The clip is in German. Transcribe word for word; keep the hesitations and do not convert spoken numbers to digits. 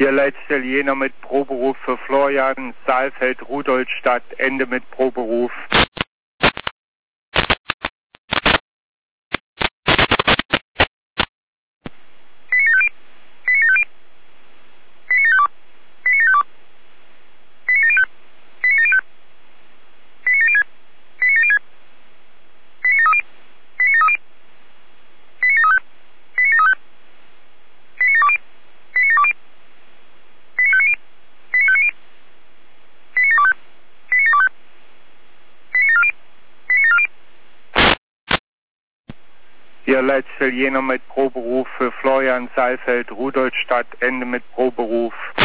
Hier letzte Jena mit Proberuf für Florian, Saalfeld, Rudolstadt, Ende mit Proberuf. Hier letzte Jena mit Proberuf für Florian, Saalfeld, Rudolstadt, Ende mit Proberuf.